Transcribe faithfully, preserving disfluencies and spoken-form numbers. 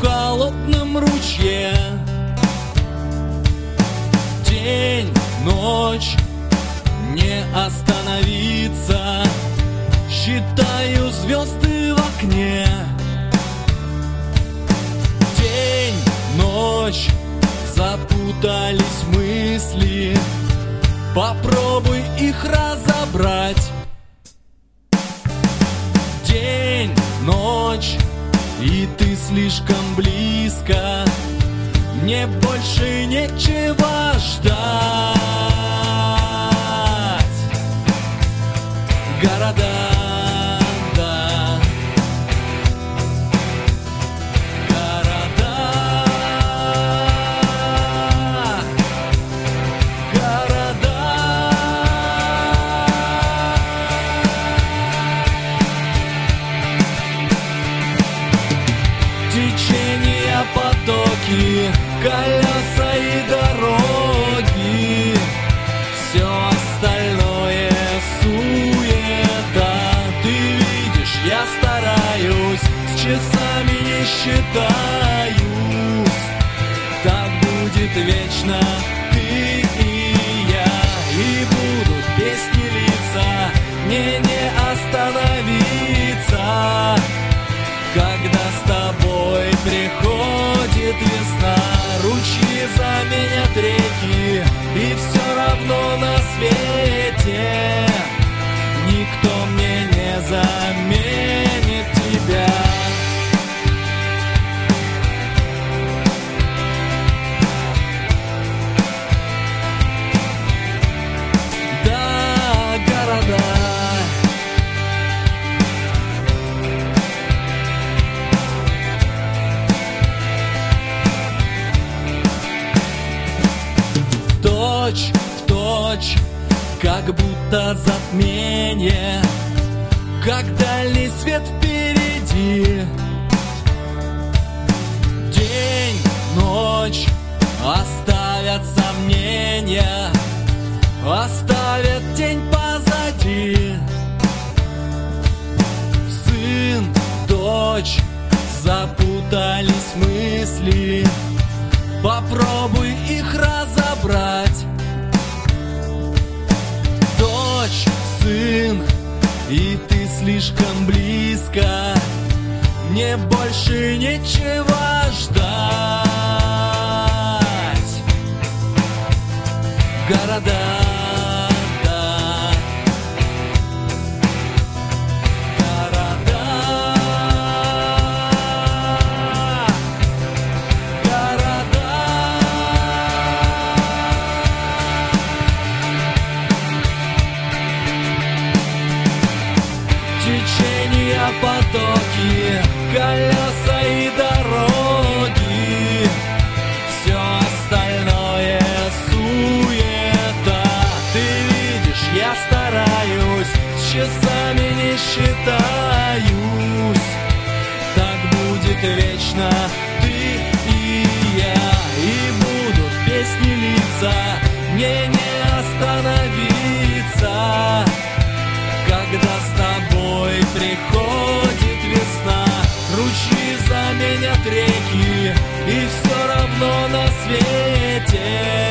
холодном ручье. День, ночь, не остановиться. Считаю звезды в окне. День, ночь, запутались мысли. Попробуй их разобрать. День, ночь, и ты слишком близко. Мне больше нечего ждать. Города, да. Города, города. Течения, потоки, колеса и дороги. Все остальное суета. Ты видишь, я стараюсь, с часами не считаюсь. Так будет вечно ты и я. И будут песни литься, мне не остановиться. Когда с тобой приходит весна, ручьи заменят реки, и все равно на свете никто мне не заменит тебя. Да, города. Точь в точь, как будто затмение, как дальний свет впереди. День, ночь оставят сомнения, оставят тень позади. Сын, дочь, запутались мысли. Попробуй их разобрать. Дочь, сын, и ты слишком близко. Мне больше нечего ждать. Города. Течения, потоки, колеса и дороги. Все остальное суета. Ты видишь, я стараюсь, с часами не считаюсь. Так будет вечно ты и я. И будут песни литься, мне не остановиться. Когда с тобой приходит весна, ручьи заменят реки, и все равно на свете